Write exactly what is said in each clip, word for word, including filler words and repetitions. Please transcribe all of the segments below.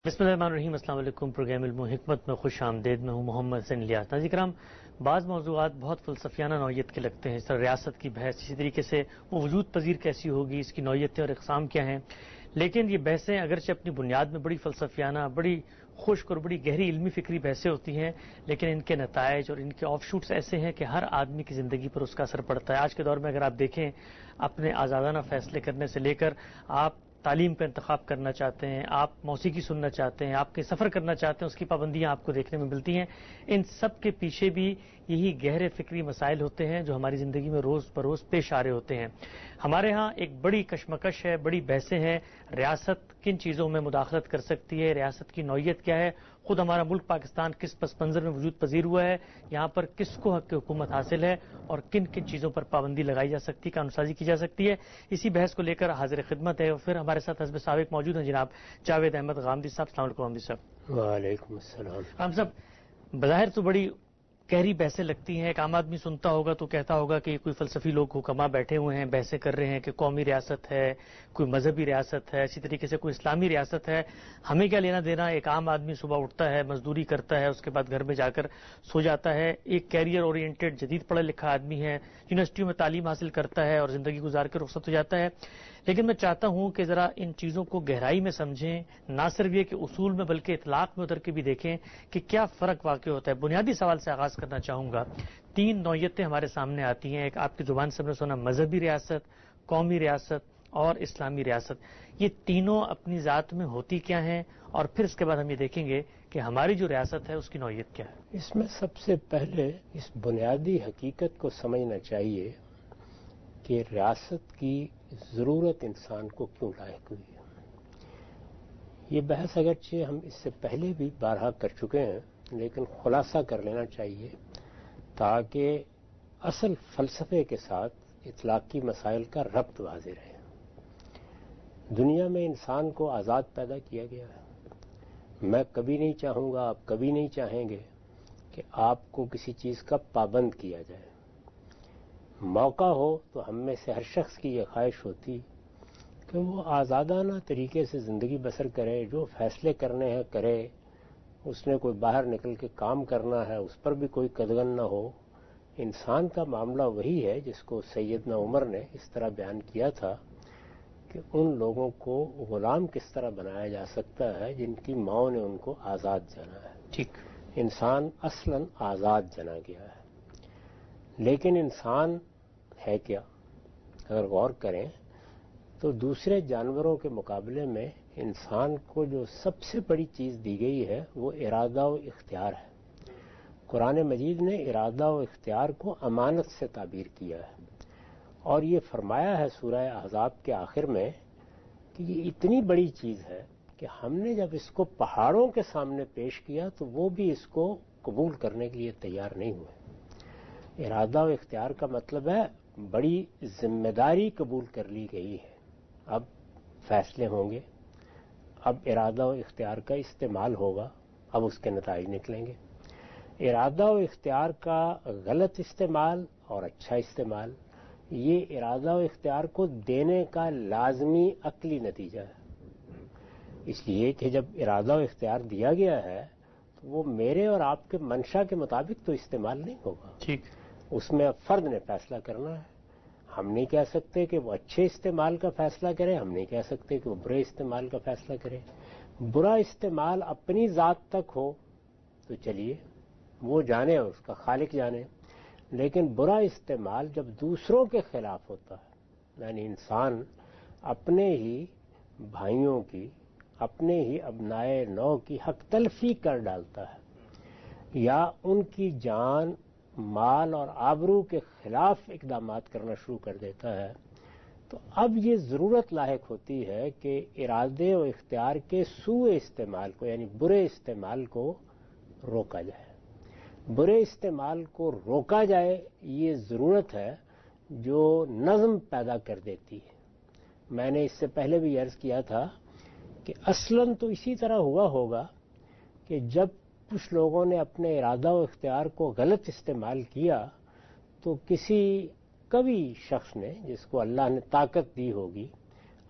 بسم اللہ الرحمن الرحیم۔ السلام علیکم۔ پروگرام علم و حکمت میں خوش آمدید۔ میں ہوں محمد حسین الیاس۔ ناظرین کرام، بعض موضوعات بہت فلسفیانہ نوعیت کے لگتے ہیں، سر ریاست کی بحث، اسی طریقے سے وہ وجود پذیر کیسی ہوگی، اس کی نوعیتیں اور اقسام کیا ہیں، لیکن یہ بحثیں اگرچہ اپنی بنیاد میں بڑی فلسفیانہ، بڑی خشک اور بڑی گہری علمی فکری بحثیں ہوتی ہیں، لیکن ان کے نتائج اور ان کے آف شوٹس ایسے ہیں کہ ہر آدمی کی زندگی پر اس کا اثر پڑتا ہے۔ آج کے دور میں اگر آپ دیکھیں، اپنے آزادانہ فیصلے کرنے سے لے کر آپ تعلیم کا انتخاب کرنا چاہتے ہیں، آپ موسیقی سننا چاہتے ہیں، آپ کے سفر کرنا چاہتے ہیں، اس کی پابندیاں آپ کو دیکھنے میں ملتی ہیں۔ ان سب کے پیچھے بھی یہی گہرے فکری مسائل ہوتے ہیں جو ہماری زندگی میں روز بروز پیش آ رہے ہوتے ہیں۔ ہمارے ہاں ایک بڑی کشمکش ہے، بڑی بحثیں ہیں، ریاست کن چیزوں میں مداخلت کر سکتی ہے، ریاست کی نوعیت کیا ہے، خود ہمارا ملک پاکستان کس پس منظر میں وجود پذیر ہوا ہے، یہاں پر کس کو حق حکومت حاصل ہے اور کن کن چیزوں پر پابندی لگائی جا سکتی ہے، قانون سازی کی جا سکتی ہے۔ اسی بحث کو لے کر حاضر خدمت ہے، اور پھر ہمارے ساتھ حزب سابق موجود ہیں جناب جاوید احمد غامدی صاحب۔ السلام علیکم غامدی صاحب۔ وعلیکم السلام۔ ہم سب بظاہر تو بڑی گہری بحثیں لگتی ہیں، ایک عام آدمی سنتا ہوگا تو کہتا ہوگا کہ کوئی فلسفی لوگ حکما بیٹھے ہوئے ہیں، بحثیں کر رہے ہیں کہ قومی ریاست ہے، کوئی مذہبی ریاست ہے، اسی طریقے سے کوئی اسلامی ریاست ہے، ہمیں کیا لینا دینا۔ ایک عام آدمی صبح اٹھتا ہے، مزدوری کرتا ہے، اس کے بعد گھر میں جا کر سو جاتا ہے، ایک کیریئر اورینٹڈ جدید پڑھا لکھا آدمی ہے، یونیورسٹیوں میں تعلیم حاصل کرتا ہے اور زندگی گزار کے رخصت ہو جاتا ہے۔ لیکن میں چاہتا ہوں کہ ذرا ان چیزوں کو گہرائی میں سمجھیں، نہ صرف یہ کہ اصول میں بلکہ اطلاق میں اتر کے بھی دیکھیں کہ کیا فرق واقع ہوتا ہے۔ بنیادی سوال سے آغاز کرنا چاہوں گا۔ تین نوعیتیں ہمارے سامنے آتی ہیں، ایک آپ کی زبان سے ہم نے سنا مذہبی ریاست، قومی ریاست اور اسلامی ریاست۔ یہ تینوں اپنی ذات میں ہوتی کیا ہیں، اور پھر اس کے بعد ہم یہ دیکھیں گے کہ ہماری جو ریاست ہے اس کی نوعیت کیا ہے۔ اس میں سب سے پہلے اس بنیادی حقیقت کو سمجھنا چاہیے کہ ریاست کی ضرورت انسان کو کیوں لاحق ہوئی ہے۔ یہ بحث اگرچہ ہم اس سے پہلے بھی بارہا کر چکے ہیں، لیکن خلاصہ کر لینا چاہیے تاکہ اصل فلسفے کے ساتھ اطلاقی مسائل کا ربط واضح رہے۔ دنیا میں انسان کو آزاد پیدا کیا گیا ہے۔ میں کبھی نہیں چاہوں گا، آپ کبھی نہیں چاہیں گے کہ آپ کو کسی چیز کا پابند کیا جائے۔ موقع ہو تو ہم میں سے ہر شخص کی یہ خواہش ہوتی کہ وہ آزادانہ طریقے سے زندگی بسر کرے، جو فیصلے کرنے ہیں کرے، اس نے کوئی باہر نکل کے کام کرنا ہے اس پر بھی کوئی قدغن نہ ہو۔ انسان کا معاملہ وہی ہے جس کو سیدنا عمر نے اس طرح بیان کیا تھا کہ ان لوگوں کو غلام کس طرح بنایا جا سکتا ہے جن کی ماں نے ان کو آزاد جانا ہے۔ ٹھیک، انسان اصلاً آزاد جنا گیا ہے، لیکن انسان ہے کیا؟ اگر غور کریں تو دوسرے جانوروں کے مقابلے میں انسان کو جو سب سے بڑی چیز دی گئی ہے وہ ارادہ و اختیار ہے۔ قرآن مجید نے ارادہ و اختیار کو امانت سے تعبیر کیا ہے، اور یہ فرمایا ہے سورہ احزاب کے آخر میں کہ یہ اتنی بڑی چیز ہے کہ ہم نے جب اس کو پہاڑوں کے سامنے پیش کیا تو وہ بھی اس کو قبول کرنے کے لیے تیار نہیں ہوئے۔ ارادہ و اختیار کا مطلب ہے بڑی ذمہ داری قبول کر لی گئی ہے، اب فیصلے ہوں گے، اب ارادہ و اختیار کا استعمال ہوگا، اب اس کے نتائج نکلیں گے۔ ارادہ و اختیار کا غلط استعمال اور اچھا استعمال، یہ ارادہ و اختیار کو دینے کا لازمی عقلی نتیجہ ہے۔ اس لیے کہ جب ارادہ و اختیار دیا گیا ہے تو وہ میرے اور آپ کے منشا کے مطابق تو استعمال نہیں ہوگا۔ ٹھیک، اس میں اب فرد نے فیصلہ کرنا ہے۔ ہم نہیں کہہ سکتے کہ وہ اچھے استعمال کا فیصلہ کرے، ہم نہیں کہہ سکتے کہ وہ برے استعمال کا فیصلہ کرے۔ برا استعمال اپنی ذات تک ہو تو چلیے وہ جانے، اس کا خالق جانے، لیکن برا استعمال جب دوسروں کے خلاف ہوتا ہے، یعنی انسان اپنے ہی بھائیوں کی، اپنے ہی ابنائے نو کی حق تلفی کر ڈالتا ہے یا ان کی جان، مال اور آبرو کے خلاف اقدامات کرنا شروع کر دیتا ہے، تو اب یہ ضرورت لاحق ہوتی ہے کہ ارادے و اختیار کے سوء استعمال کو، یعنی برے استعمال کو روکا جائے۔ برے استعمال کو روکا جائے، یہ ضرورت ہے جو نظم پیدا کر دیتی ہے۔ میں نے اس سے پہلے بھی عرض کیا تھا کہ اصلاً تو اسی طرح ہوا ہوگا کہ جب کچھ لوگوں نے اپنے ارادہ و اختیار کو غلط استعمال کیا تو کسی قوی شخص نے، جس کو اللہ نے طاقت دی ہوگی،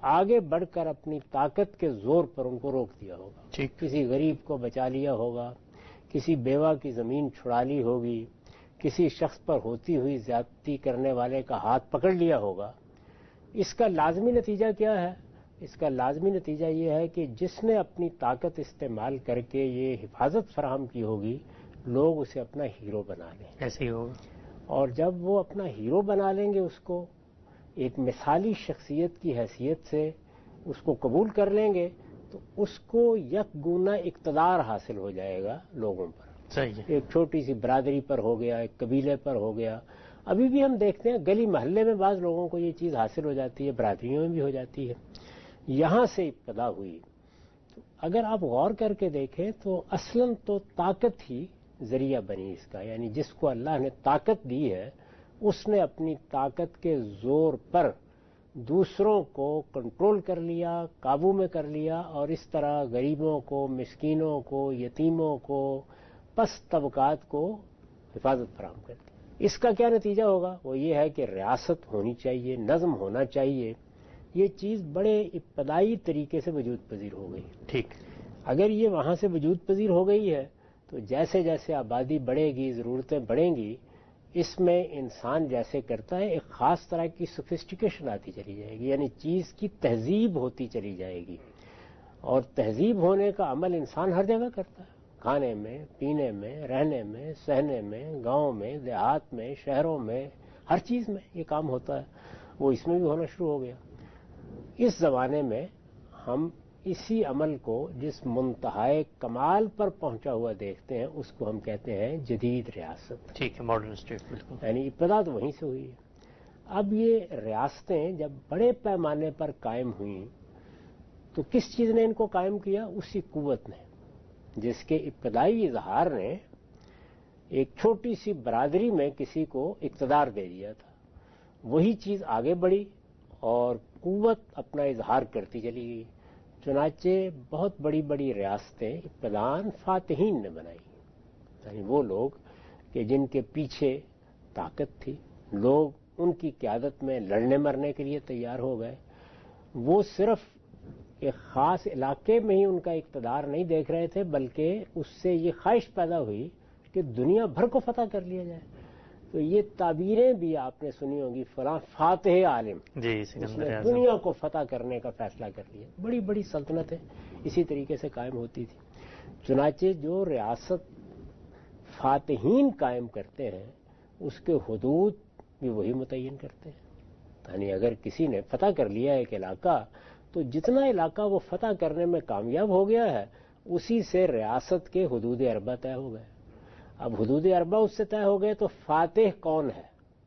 آگے بڑھ کر اپنی طاقت کے زور پر ان کو روک دیا ہوگا. ٹھیک. کسی غریب کو بچا لیا ہوگا, کسی بیوہ کی زمین چھڑا لی ہوگی, کسی شخص پر ہوتی ہوئی زیادتی کرنے والے کا ہاتھ پکڑ لیا ہوگا. اس کا لازمی نتیجہ کیا ہے؟ اس کا لازمی نتیجہ یہ ہے کہ جس نے اپنی طاقت استعمال کر کے یہ حفاظت فراہم کی ہوگی, لوگ اسے اپنا ہیرو بنا لیں. ایسے ہی ہوگا. اور جب وہ اپنا ہیرو بنا لیں گے, اس کو ایک مثالی شخصیت کی حیثیت سے اس کو قبول کر لیں گے, تو اس کو یک گونا اقتدار حاصل ہو جائے گا لوگوں پر. صحیح ہے. ایک چھوٹی سی برادری پر ہو گیا, ایک قبیلے پر ہو گیا. ابھی بھی ہم دیکھتے ہیں گلی محلے میں بعض لوگوں کو یہ چیز حاصل ہو جاتی ہے, برادریوں میں بھی ہو جاتی ہے. یہاں سے ابتدا ہوئی. تو اگر آپ غور کر کے دیکھیں تو اصلاً تو طاقت ہی ذریعہ بنی اس کا, یعنی جس کو اللہ نے طاقت دی ہے اس نے اپنی طاقت کے زور پر دوسروں کو کنٹرول کر لیا, قابو میں کر لیا, اور اس طرح غریبوں کو, مسکینوں کو, یتیموں کو, پست طبقات کو حفاظت فراہم کر دی. اس کا کیا نتیجہ ہوگا؟ وہ یہ ہے کہ ریاست ہونی چاہیے, نظم ہونا چاہیے. یہ چیز بڑے ابتدائی طریقے سے وجود پذیر ہو گئی. ٹھیک. اگر یہ وہاں سے وجود پذیر ہو گئی ہے تو جیسے جیسے آبادی بڑھے گی, ضرورتیں بڑھیں گی, اس میں انسان جیسے کرتا ہے ایک خاص طرح کی سوفسٹیکیشن آتی چلی جائے گی, یعنی چیز کی تہذیب ہوتی چلی جائے گی. اور تہذیب ہونے کا عمل انسان ہر جگہ کرتا ہے, کھانے میں, پینے میں, رہنے میں, سہنے میں, گاؤں میں, دیہات میں, شہروں میں, ہر چیز میں یہ کام ہوتا ہے. وہ اس میں بھی ہونا شروع ہو گیا. اس زمانے میں ہم اسی عمل کو جس منتہائے کمال پر پہنچا ہوا دیکھتے ہیں اس کو ہم کہتے ہیں جدید ریاست. ٹھیک ہے. Modern state. بالکل. یعنی ابتدا تو وہیں سے ہوئی ہے. اب یہ ریاستیں جب بڑے پیمانے پر قائم ہوئیں تو کس چیز نے ان کو قائم کیا؟ اسی قوت نے جس کے ابتدائی اظہار نے ایک چھوٹی سی برادری میں کسی کو اقتدار دے دیا تھا. وہی چیز آگے بڑھی اور قوت اپنا اظہار کرتی چلی گئی. چنانچہ بہت بڑی بڑی ریاستیں ابتداً فاتحین نے بنائی, یعنی وہ لوگ کہ جن کے پیچھے طاقت تھی, لوگ ان کی قیادت میں لڑنے مرنے کے لیے تیار ہو گئے. وہ صرف ایک خاص علاقے میں ہی ان کا اقتدار نہیں دیکھ رہے تھے, بلکہ اس سے یہ خواہش پیدا ہوئی کہ دنیا بھر کو فتح کر لیا جائے. تو یہ تعبیریں بھی آپ نے سنی ہوں گی, فلاں فاتح عالم, جی, اس نے دنیا کو فتح کرنے کا فیصلہ کر لیا. بڑی بڑی سلطنتیں اسی طریقے سے قائم ہوتی تھی. چنانچہ جو ریاست فاتحین قائم کرتے ہیں اس کے حدود بھی وہی متعین کرتے ہیں. یعنی اگر کسی نے فتح کر لیا ایک علاقہ تو جتنا علاقہ وہ فتح کرنے میں کامیاب ہو گیا ہے اسی سے ریاست کے حدود اربع طے ہو گئے. اب حدود اربع اس سے طے ہو گئے تو فاتح کون ہے؟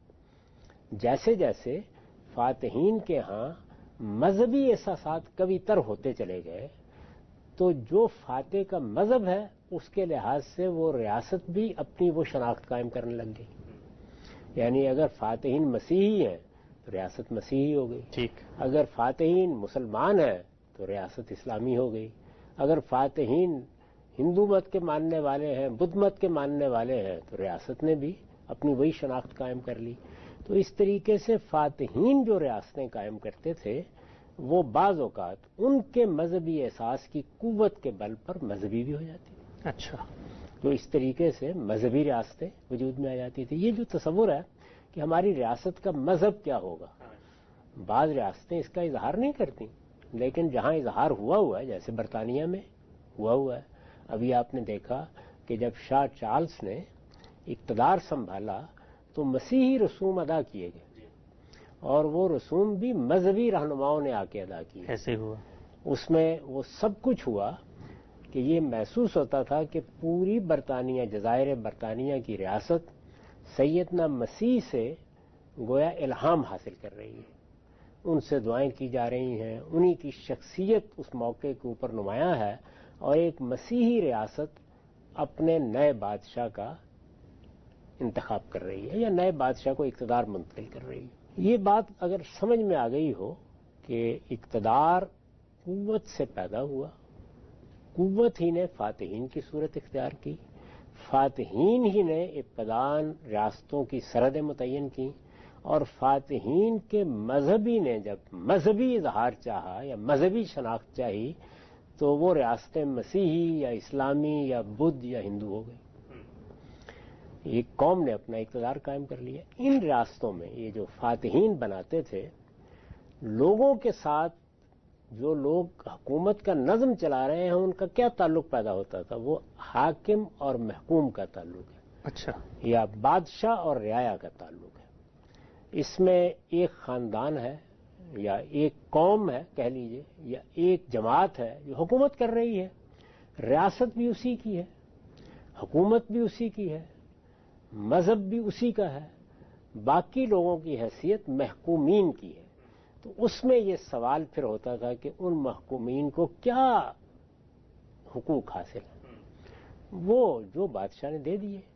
جیسے جیسے فاتحین کے ہاں مذہبی احساسات کبھی تر ہوتے چلے گئے تو جو فاتح کا مذہب ہے اس کے لحاظ سے وہ ریاست بھی اپنی وہ شناخت قائم کرنے لگ گئی. یعنی اگر فاتحین مسیحی ہیں تو ریاست مسیحی ہو گئی. ٹھیک. اگر فاتحین مسلمان ہیں تو ریاست اسلامی ہو گئی. اگر فاتحین ہندو مت کے ماننے والے ہیں, بدھ مت کے ماننے والے ہیں, تو ریاست نے بھی اپنی وہی شناخت قائم کر لی. تو اس طریقے سے فاتحین جو ریاستیں قائم کرتے تھے وہ بعض اوقات ان کے مذہبی احساس کی قوت کے بل پر مذہبی بھی ہو جاتی تھی. اچھا. تو اس طریقے سے مذہبی ریاستیں وجود میں آ جاتی تھی. یہ جو تصور ہے کہ ہماری ریاست کا مذہب کیا ہوگا, بعض ریاستیں اس کا اظہار نہیں کرتی, لیکن جہاں اظہار ہوا ہوا ہے جیسے برطانیہ میں ہوا ہوا ہے. ابھی آپ نے دیکھا کہ جب شاہ چارلس نے اقتدار سنبھالا تو مسیحی رسوم ادا کیے گئے اور وہ رسوم بھی مذہبی رہنماؤں نے آ کے ادا کیے. ایسے ہوا. اس میں وہ سب کچھ ہوا کہ یہ محسوس ہوتا تھا کہ پوری برطانیہ, جزائر برطانیہ کی ریاست سیدنا مسیح سے گویا الہام حاصل کر رہی ہے, ان سے دعائیں کی جا رہی ہیں, انہی کی شخصیت اس موقع کے اوپر نمایاں ہے, اور ایک مسیحی ریاست اپنے نئے بادشاہ کا انتخاب کر رہی ہے یا نئے بادشاہ کو اقتدار منتقل کر رہی ہے. یہ بات اگر سمجھ میں آ گئی ہو کہ اقتدار قوت سے پیدا ہوا, قوت ہی نے فاتحین کی صورت اختیار کی, فاتحین ہی نے ابتداً ریاستوں کی سرحدیں متعین کی, اور فاتحین کے مذہبی نے جب مذہبی اظہار چاہا یا مذہبی شناخت چاہی تو وہ ریاستیں مسیحی یا اسلامی یا بدھ یا ہندو ہو گئی. ایک قوم نے اپنا اقتدار قائم کر لیا. ان ریاستوں میں یہ جو فاتحین بناتے تھے، لوگوں کے ساتھ جو لوگ حکومت کا نظم چلا رہے ہیں ان کا کیا تعلق پیدا ہوتا تھا؟ وہ حاکم اور محکوم کا تعلق ہے. اچھا. یا بادشاہ اور رعایا کا تعلق ہے. اس میں ایک خاندان ہے یا ایک قوم ہے کہہ لیجئے، یا ایک جماعت ہے جو حکومت کر رہی ہے. ریاست بھی اسی کی ہے، حکومت بھی اسی کی ہے، مذہب بھی اسی کا ہے، باقی لوگوں کی حیثیت محکومین کی ہے. تو اس میں یہ سوال پھر ہوتا تھا کہ ان محکومین کو کیا حقوق حاصل ہیں؟ وہ جو بادشاہ نے دے دیے.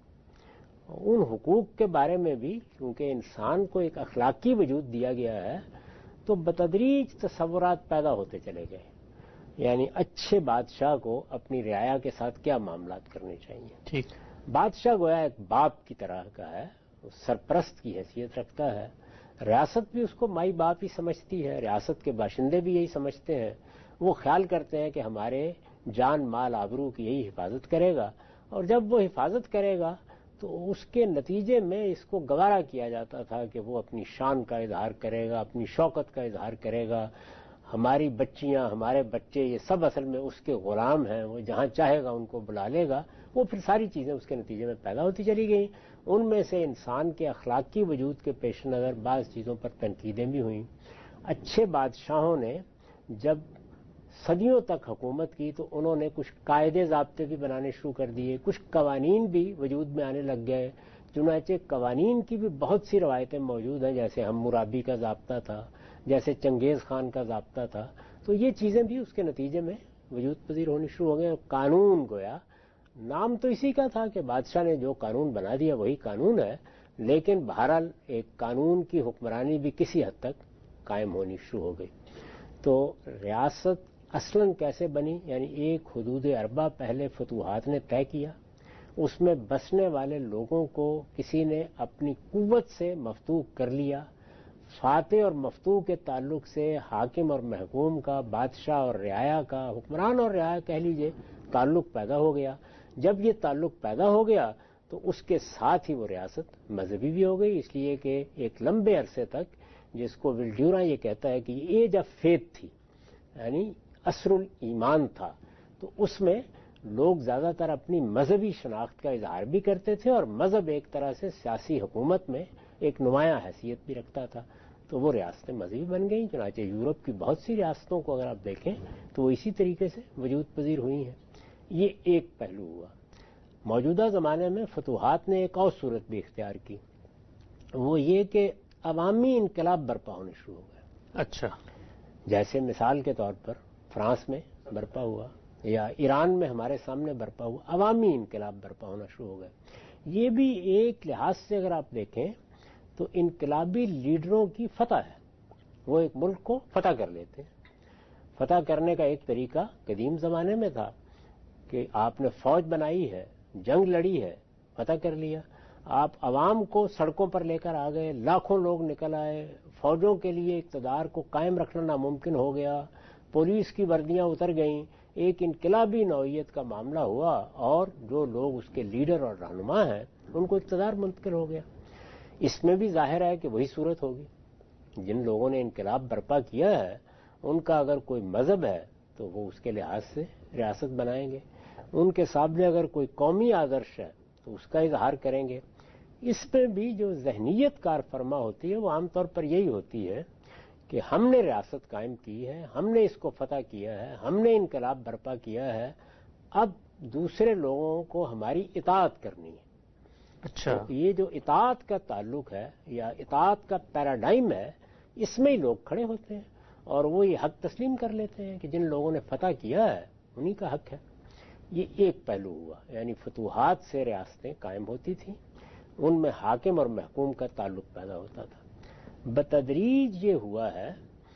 ان حقوق کے بارے میں بھی کیونکہ انسان کو ایک اخلاقی وجود دیا گیا ہے تو بتدریج تصورات پیدا ہوتے چلے گئے. یعنی اچھے بادشاہ کو اپنی رعایا کے ساتھ کیا معاملات کرنے چاہیے. ٹھیک. بادشاہ گویا ایک باپ کی طرح کا ہے، سرپرست کی حیثیت رکھتا ہے. ریاست بھی اس کو مائی باپ ہی سمجھتی ہے، ریاست کے باشندے بھی یہی سمجھتے ہیں. وہ خیال کرتے ہیں کہ ہمارے جان مال آبرو کی یہی حفاظت کرے گا، اور جب وہ حفاظت کرے گا تو اس کے نتیجے میں اس کو گوارا کیا جاتا تھا کہ وہ اپنی شان کا اظہار کرے گا، اپنی شوکت کا اظہار کرے گا. ہماری بچیاں، ہمارے بچے، یہ سب اصل میں اس کے غلام ہیں، وہ جہاں چاہے گا ان کو بلا لے گا. وہ پھر ساری چیزیں اس کے نتیجے میں پیدا ہوتی چلی گئیں. ان میں سے انسان کے اخلاقی وجود کے پیش نظر بعض چیزوں پر تنقیدیں بھی ہوئیں. اچھے بادشاہوں نے جب صدیوں تک حکومت کی تو انہوں نے کچھ قاعدے ضابطے بھی بنانے شروع کر دیے، کچھ قوانین بھی وجود میں آنے لگ گئے. چنانچہ قوانین کی بھی بہت سی روایتیں موجود ہیں، جیسے حمورابی کا ضابطہ تھا، جیسے چنگیز خان کا ضابطہ تھا. تو یہ چیزیں بھی اس کے نتیجے میں وجود پذیر ہونی شروع ہو گئے. قانون گویا نام تو اسی کا تھا کہ بادشاہ نے جو قانون بنا دیا وہی قانون ہے، لیکن بہرحال ایک قانون کی حکمرانی بھی کسی حد تک قائم ہونی شروع ہو گئی. تو ریاست اصلاً کیسے بنی؟ یعنی ایک حدود اربع پہلے فتوحات نے طے کیا، اس میں بسنے والے لوگوں کو کسی نے اپنی قوت سے مفتوح کر لیا. فاتح اور مفتوح کے تعلق سے حاکم اور محکوم کا، بادشاہ اور رعایا کا، حکمران اور رعایا کہہ لیجئے، تعلق پیدا ہو گیا. جب یہ تعلق پیدا ہو گیا تو اس کے ساتھ ہی وہ ریاست مذہبی بھی ہو گئی، اس لیے کہ ایک لمبے عرصے تک، جس کو ولڈیورا یہ کہتا ہے کہ یہ ایج آف فیتھ تھی، یعنی عصر الایمان تھا، تو اس میں لوگ زیادہ تر اپنی مذہبی شناخت کا اظہار بھی کرتے تھے، اور مذہب ایک طرح سے سیاسی حکومت میں ایک نمایاں حیثیت بھی رکھتا تھا. تو وہ ریاستیں مذہبی بن گئیں. چنانچہ یورپ کی بہت سی ریاستوں کو اگر آپ دیکھیں تو وہ اسی طریقے سے وجود پذیر ہوئی ہیں. یہ ایک پہلو ہوا. موجودہ زمانے میں فتوحات نے ایک اور صورت بھی اختیار کی، وہ یہ کہ عوامی انقلاب برپا ہونے شروع ہو گئے. اچھا. جیسے مثال کے طور پر فرانس میں برپا ہوا، یا ایران میں ہمارے سامنے برپا ہوا، عوامی انقلاب برپا ہونا شروع ہو گئے. یہ بھی ایک لحاظ سے اگر آپ دیکھیں تو انقلابی لیڈروں کی فتح ہے. وہ ایک ملک کو فتح کر لیتے ہیں. فتح کرنے کا ایک طریقہ قدیم زمانے میں تھا کہ آپ نے فوج بنائی ہے، جنگ لڑی ہے، فتح کر لیا. آپ عوام کو سڑکوں پر لے کر آ گئے، لاکھوں لوگ نکل آئے، فوجوں کے لیے اقتدار کو قائم رکھنا ناممکن ہو گیا، پولیس کی وردیاں اتر گئیں، ایک انقلابی نوعیت کا معاملہ ہوا، اور جو لوگ اس کے لیڈر اور رہنما ہیں ان کو اقتدار منتقل ہو گیا. اس میں بھی ظاہر ہے کہ وہی صورت ہوگی. جن لوگوں نے انقلاب برپا کیا ہے ان کا اگر کوئی مذہب ہے تو وہ اس کے لحاظ سے ریاست بنائیں گے، ان کے سامنے اگر کوئی قومی آدرش ہے تو اس کا اظہار کریں گے. اس پہ بھی جو ذہنیت کار فرما ہوتی ہے وہ عام طور پر یہی ہوتی ہے کہ ہم نے ریاست قائم کی ہے، ہم نے اس کو فتح کیا ہے، ہم نے انقلاب برپا کیا ہے، اب دوسرے لوگوں کو ہماری اطاعت کرنی ہے. اچھا. تو یہ جو اطاعت کا تعلق ہے یا اطاعت کا پیراڈائم ہے، اس میں ہی لوگ کھڑے ہوتے ہیں اور وہ یہ حق تسلیم کر لیتے ہیں کہ جن لوگوں نے فتح کیا ہے انہی کا حق ہے. یہ ایک پہلو ہوا. یعنی فتوحات سے ریاستیں قائم ہوتی تھیں، ان میں حاکم اور محکوم کا تعلق پیدا ہوتا تھا. بتدریج یہ ہوا ہے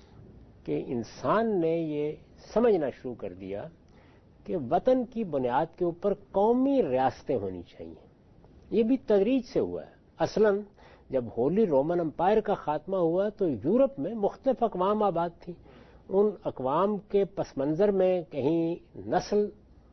کہ انسان نے یہ سمجھنا شروع کر دیا کہ وطن کی بنیاد کے اوپر قومی ریاستیں ہونی چاہیے. یہ بھی تدریج سے ہوا ہے. اصلاً جب ہولی رومن امپائر کا خاتمہ ہوا تو یورپ میں مختلف اقوام آباد تھیں. ان اقوام کے پس منظر میں کہیں نسل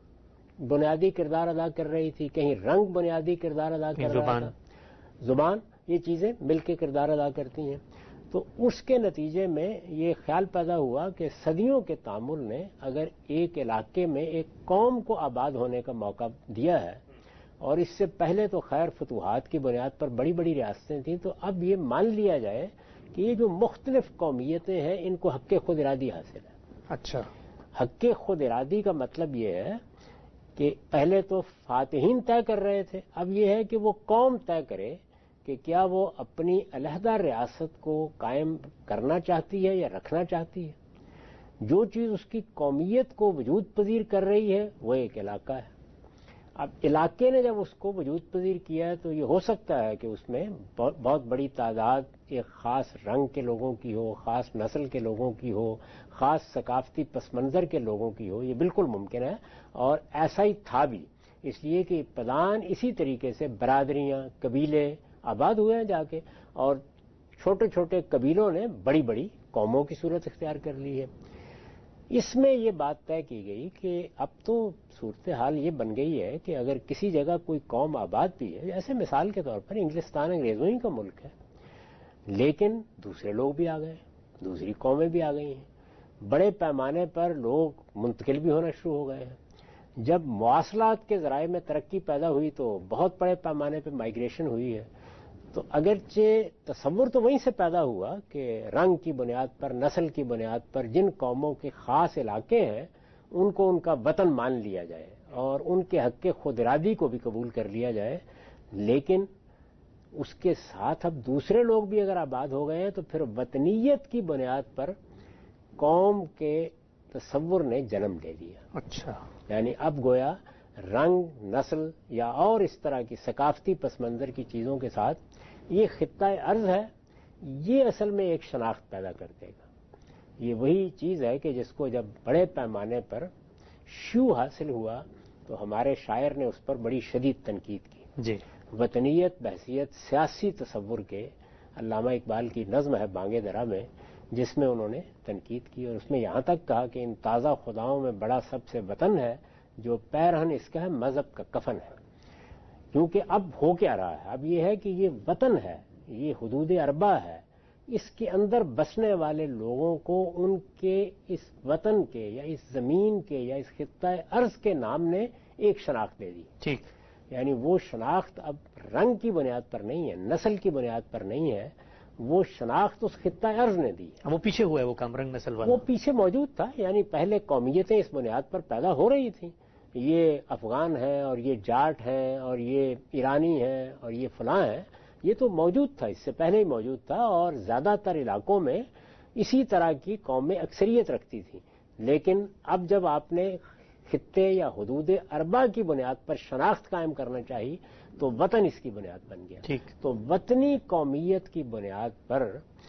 بنیادی کردار ادا کر رہی تھی, کہیں رنگ بنیادی کردار ادا کر رہا تھا, زبان, یہ چیزیں مل کے کردار ادا کرتی ہیں. تو اس کے نتیجے میں یہ خیال پیدا ہوا کہ صدیوں کے تعامل نے اگر ایک علاقے میں ایک قوم کو آباد ہونے کا موقع دیا ہے, اور اس سے پہلے تو خیر فتوحات کی بنیاد پر بڑی بڑی ریاستیں تھیں, تو اب یہ مان لیا جائے کہ یہ جو مختلف قومیتیں ہیں ان کو حق خود ارادی حاصل ہے. اچھا, حق خود ارادی کا مطلب یہ ہے کہ پہلے تو فاتحین طے کر رہے تھے, اب یہ ہے کہ وہ قوم طے کرے کہ کیا وہ اپنی علیحدہ ریاست کو قائم کرنا چاہتی ہے یا رکھنا چاہتی ہے. جو چیز اس کی قومیت کو وجود پذیر کر رہی ہے وہ ایک علاقہ ہے. اب علاقے نے جب اس کو وجود پذیر کیا ہے تو یہ ہو سکتا ہے کہ اس میں بہت بڑی تعداد ایک خاص رنگ کے لوگوں کی ہو, خاص نسل کے لوگوں کی ہو, خاص ثقافتی پس منظر کے لوگوں کی ہو. یہ بالکل ممکن ہے اور ایسا ہی تھا بھی, اس لیے کہ ابتداً اسی طریقے سے برادریاں, قبیلے آباد ہوئے ہیں جا کے, اور چھوٹے چھوٹے قبیلوں نے بڑی بڑی قوموں کی صورت اختیار کر لی ہے. اس میں یہ بات طے کی گئی کہ اب تو صورتحال یہ بن گئی ہے کہ اگر کسی جگہ کوئی قوم آباد بھی ہے, جیسے مثال کے طور پر انگلستان انگریزوں ہی کا ملک ہے, لیکن دوسرے لوگ بھی آ گئے, دوسری قومیں بھی آ گئی ہیں, بڑے پیمانے پر لوگ منتقل بھی ہونا شروع ہو گئے ہیں. جب مواصلات کے ذرائع میں ترقی پیدا ہوئی تو بہت بڑے پیمانے پہ مائیگریشن ہوئی ہے. تو اگرچہ تصور تو وہیں سے پیدا ہوا کہ رنگ کی بنیاد پر, نسل کی بنیاد پر جن قوموں کے خاص علاقے ہیں ان کو ان کا وطن مان لیا جائے اور ان کے حق خود ارادی کو بھی قبول کر لیا جائے, لیکن اس کے ساتھ اب دوسرے لوگ بھی اگر آباد ہو گئے ہیں تو پھر وطنیت کی بنیاد پر قوم کے تصور نے جنم لے لیا. اچھا, یعنی اب گویا رنگ, نسل یا اور اس طرح کی ثقافتی پس منظر کی چیزوں کے ساتھ یہ خطہ ارض ہے, یہ اصل میں ایک شناخت پیدا کر دے گا. یہ وہی چیز ہے کہ جس کو جب بڑے پیمانے پر شیوع حاصل ہوا تو ہمارے شاعر نے اس پر بڑی شدید تنقید کی. جی, وطنیت بحثیت سیاسی تصور کے علامہ اقبال کی نظم ہے بانگے درا میں, جس میں انہوں نے تنقید کی اور اس میں یہاں تک کہا کہ ان تازہ خداؤں میں بڑا سب سے وطن ہے جو پیرہن اس کا ہے مذہب کا کفن ہے. کیونکہ اب ہو کیا رہا ہے, اب یہ ہے کہ یہ وطن ہے, یہ حدود اربع ہے, اس کے اندر بسنے والے لوگوں کو ان کے اس وطن کے یا اس زمین کے یا اس خطہ ارض کے نام نے ایک شناخت دے دی. ٹھیک, یعنی وہ شناخت اب رنگ کی بنیاد پر نہیں ہے, نسل کی بنیاد پر نہیں ہے, وہ شناخت اس خطہ ارض نے دی. وہ پیچھے ہوا ہے وہ کام, رنگ نسل والا وہ پیچھے موجود تھا. یعنی پہلے قومیتیں اس بنیاد پر پیدا ہو رہی تھیں, یہ افغان ہے اور یہ جاٹ ہے اور یہ ایرانی ہے اور یہ فلاں ہے, یہ تو موجود تھا, اس سے پہلے ہی موجود تھا, اور زیادہ تر علاقوں میں اسی طرح کی قومیں اکثریت رکھتی تھیں. لیکن اب جب آپ نے خطے یا حدود اربع کی بنیاد پر شناخت قائم کرنا چاہیے تو وطن اس کی بنیاد بن گیا. ٹھیک, تو وطنی قومیت کی بنیاد پر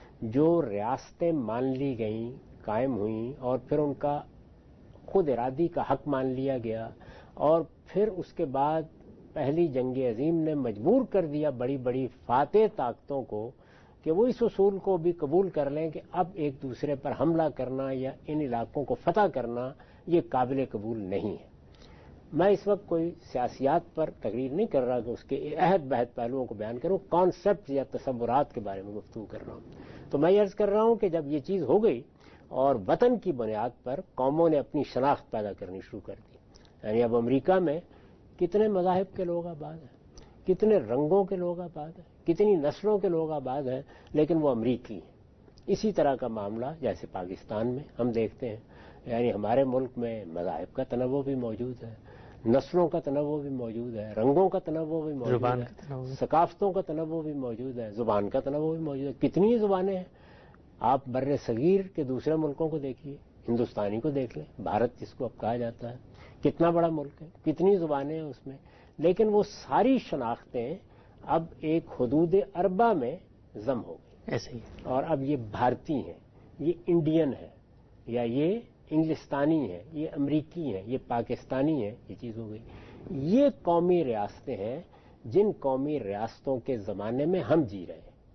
جو ریاستیں مان لی گئیں, قائم ہوئیں, اور پھر ان کا خود ارادی کا حق مان لیا گیا, اور پھر اس کے بعد پہلی جنگ عظیم نے مجبور کر دیا بڑی بڑی فاتح طاقتوں کو کہ وہ اس اصول کو بھی قبول کر لیں کہ اب ایک دوسرے پر حملہ کرنا یا ان علاقوں کو فتح کرنا یہ قابل قبول نہیں ہے. میں اس وقت کوئی سیاسیات پر تقریر نہیں کر رہا کہ اس کے عہد بہد پہلوؤں کو بیان کروں, کانسیپٹ یا تصورات کے بارے میں گفتگو کر رہا ہوں. تو میں یہ عرض کر رہا ہوں کہ جب یہ چیز ہو گئی اور وطن کی بنیاد پر قوموں نے اپنی شناخت پیدا کرنی شروع کر دی, یعنی اب امریکہ میں کتنے مذاہب کے لوگ آباد ہیں, کتنے رنگوں کے لوگ آباد ہیں, کتنی نسلوں کے لوگ آباد ہیں, لیکن وہ امریکی ہیں. اسی طرح کا معاملہ جیسے پاکستان میں ہم دیکھتے ہیں, یعنی ہمارے ملک میں مذاہب کا تنوع بھی موجود ہے, نسلوں کا تنوع بھی موجود ہے, رنگوں کا تنوع بھی موجود ہے, ثقافتوں کا تنوع بھی موجود ہے, زبان کا تنوع بھی موجود ہے. کتنی زبانیں ہیں, آپ بر صغیر کے دوسرے ملکوں کو دیکھیے, ہندوستانی کو دیکھ لیں, بھارت جس کو اب کہا جاتا ہے, کتنا بڑا ملک ہے, کتنی زبانیں ہیں اس میں, لیکن وہ ساری شناختیں اب ایک حدود اربع میں ضم ہو گئی. ایسے ہی, اور اب یہ بھارتی ہیں, یہ انڈین ہے, یا یہ انگلستانی ہے, یہ امریکی ہے, یہ پاکستانی ہے, یہ چیز ہو گئی. یہ قومی ریاستیں ہیں جن قومی ریاستوں کے زمانے میں ہم جی رہے ہیں.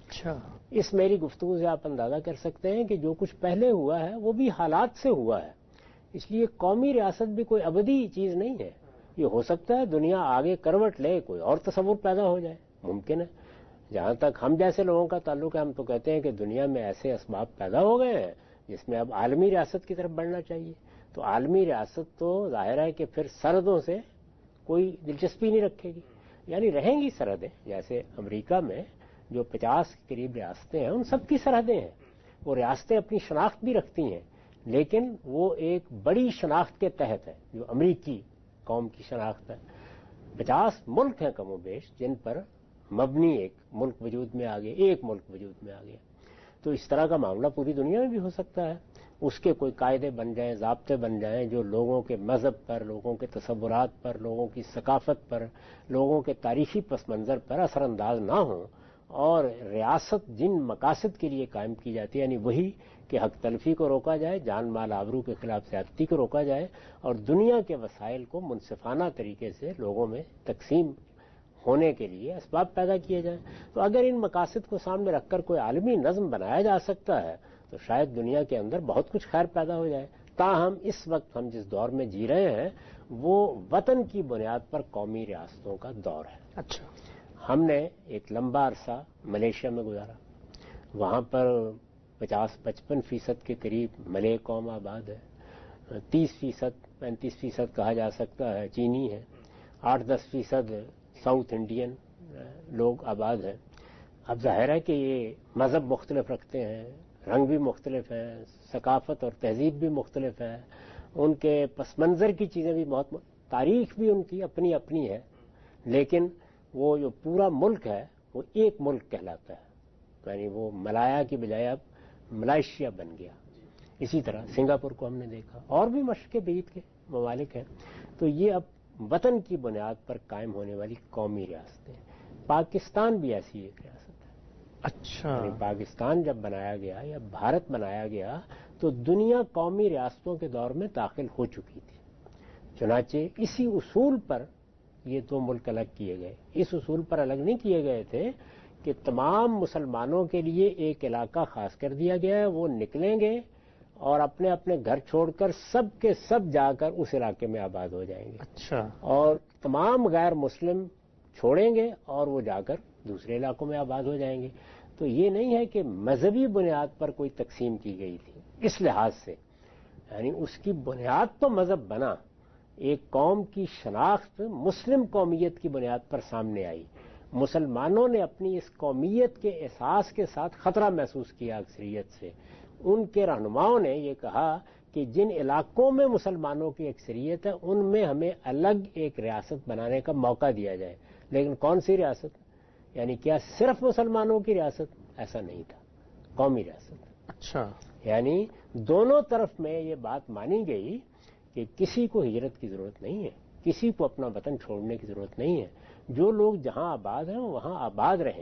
اچھا، اس میری گفتگو سے آپ اندازہ کر سکتے ہیں کہ جو کچھ پہلے ہوا ہے وہ بھی حالات سے ہوا ہے. اس لیے قومی ریاست بھی کوئی ابدی چیز نہیں ہے. یہ ہو سکتا ہے دنیا آگے کروٹ لے، کوئی اور تصور پیدا ہو جائے، ممکن ہے. جہاں تک ہم جیسے لوگوں کا تعلق ہے، ہم تو کہتے ہیں کہ دنیا میں ایسے اسباب پیدا ہو گئے ہیں جس میں اب عالمی ریاست کی طرف بڑھنا چاہیے. تو عالمی ریاست تو ظاہر ہے کہ پھر سرحدوں سے کوئی دلچسپی نہیں رکھے گی. یعنی رہیں گی سرحدیں، جیسے امریکہ میں جو پچاس کے قریب ریاستیں ہیں ان سب کی سرحدیں ہیں. وہ ریاستیں اپنی شناخت بھی رکھتی ہیں، لیکن وہ ایک بڑی شناخت کے تحت ہے جو امریکی قوم کی شناخت ہے. پچاس ملک ہیں کم و بیش جن پر مبنی ایک ملک وجود میں آ گیا، ایک ملک وجود میں آ گیا. تو اس طرح کا معاملہ پوری دنیا میں بھی ہو سکتا ہے. اس کے کوئی قاعدے بن جائیں، ضابطے بن جائیں جو لوگوں کے مذہب پر، لوگوں کے تصورات پر، لوگوں کی ثقافت پر، لوگوں کے تاریخی پس منظر پر اثر انداز نہ ہوں، اور ریاست جن مقاصد کے لیے قائم کی جاتی ہے، یعنی وہی کہ حق تلفی کو روکا جائے، جان مال آبرو کے خلاف زیادتی کو روکا جائے، اور دنیا کے وسائل کو منصفانہ طریقے سے لوگوں میں تقسیم ہونے کے لیے اسباب پیدا کیے جائیں. تو اگر ان مقاصد کو سامنے رکھ کر کوئی عالمی نظم بنایا جا سکتا ہے تو شاید دنیا کے اندر بہت کچھ خیر پیدا ہو جائے. تاہم اس وقت ہم جس دور میں جی رہے ہیں وہ وطن کی بنیاد پر قومی ریاستوں کا دور ہے. اچھا، ہم نے ایک لمبا عرصہ ملیشیا میں گزارا. وہاں پر پچاس پچپن فیصد کے قریب ملے قوم آباد ہے. تیس فیصد پینتیس فیصد کہا جا سکتا ہے چینی ہے. آٹھ دس فیصد ساؤتھ انڈین لوگ آباد ہیں. اب ظاہر ہے کہ یہ مذہب مختلف رکھتے ہیں، رنگ بھی مختلف ہیں، ثقافت اور تہذیب بھی مختلف ہے، ان کے پس منظر کی چیزیں بھی بہت، تاریخ بھی ان کی اپنی اپنی ہے، لیکن وہ جو پورا ملک ہے وہ ایک ملک کہلاتا ہے. یعنی وہ ملایا کی بجائے اب ملائیشیا بن گیا. اسی طرح سنگاپور کو ہم نے دیکھا، اور بھی مشرق بعید کے ممالک ہیں. تو یہ اب وطن کی بنیاد پر قائم ہونے والی قومی ریاستیں. پاکستان بھی ایسی ایک ریاست ہے. اچھا، یعنی پاکستان جب بنایا گیا یا بھارت بنایا گیا تو دنیا قومی ریاستوں کے دور میں داخل ہو چکی تھی. چنانچہ اسی اصول پر یہ دو ملک الگ کیے گئے. اس اصول پر الگ نہیں کیے گئے تھے کہ تمام مسلمانوں کے لیے ایک علاقہ خاص کر دیا گیا ہے، وہ نکلیں گے اور اپنے اپنے گھر چھوڑ کر سب کے سب جا کر اس علاقے میں آباد ہو جائیں گے. اچھا، اور تمام غیر مسلم چھوڑیں گے اور وہ جا کر دوسرے علاقوں میں آباد ہو جائیں گے. تو یہ نہیں ہے کہ مذہبی بنیاد پر کوئی تقسیم کی گئی تھی اس لحاظ سے. یعنی اس کی بنیاد تو مذہب بنا، ایک قوم کی شناخت مسلم قومیت کی بنیاد پر سامنے آئی. مسلمانوں نے اپنی اس قومیت کے احساس کے ساتھ خطرہ محسوس کیا اکثریت سے. ان کے رہنماؤں نے یہ کہا کہ جن علاقوں میں مسلمانوں کی اکثریت ہے ان میں ہمیں الگ ایک ریاست بنانے کا موقع دیا جائے. لیکن کون سی ریاست؟ یعنی کیا صرف مسلمانوں کی ریاست؟ ایسا نہیں تھا، قومی ریاست. اچھا، یعنی دونوں طرف میں یہ بات مانی گئی کہ کسی کو ہجرت کی ضرورت نہیں ہے، کسی کو اپنا وطن چھوڑنے کی ضرورت نہیں ہے. جو لوگ جہاں آباد ہیں وہاں آباد رہیں.